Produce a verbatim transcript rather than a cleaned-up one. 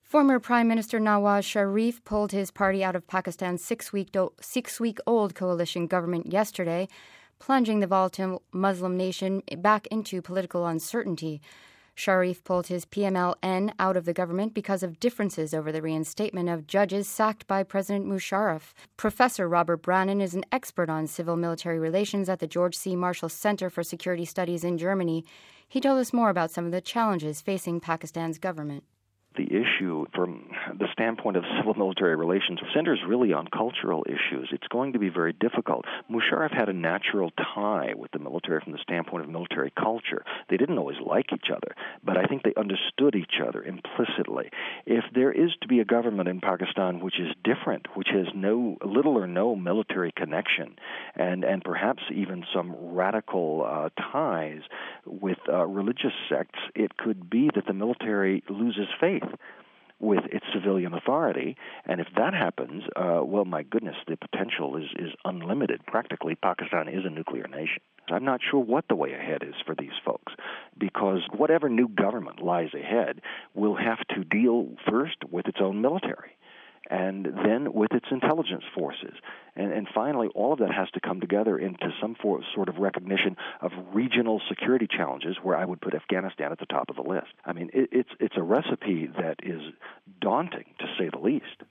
Former Prime Minister Nawaz Sharif pulled his party out of Pakistan's six-week-old coalition government yesterday, plunging the volatile Muslim nation back into political uncertainty. Sharif pulled his P M L N out of the government because of differences over the reinstatement of judges sacked by President Musharraf. Professor Robert Brannon is an expert on civil-military relations at the George C. Marshall Center for Security Studies in Germany. He told us more about some of the challenges facing Pakistan's government. The issue from the standpoint of civil-military relations centers really on cultural issues. It's going to be very difficult. Musharraf had a natural tie with the military from the standpoint of military culture. They didn't always like each other, but I think they understood each other implicitly. If there is to be a government in Pakistan which is different, which has no little or no military connection, and, and perhaps even some radical uh, ties with uh, religious sects, it could be that the military loses faith with its civilian authority, and if that happens, uh, well, my goodness, the potential is, is unlimited. Practically, Pakistan is a nuclear nation. I'm not sure what the way ahead is for these folks, because whatever new government lies ahead will have to deal first with its own military, and then with its intelligence forces. And, and finally, all of that has to come together into some for, sort of recognition of regional security challenges, where I would put Afghanistan at the top of the list. I mean, it, it's, it's a recipe that is daunting, to say the least.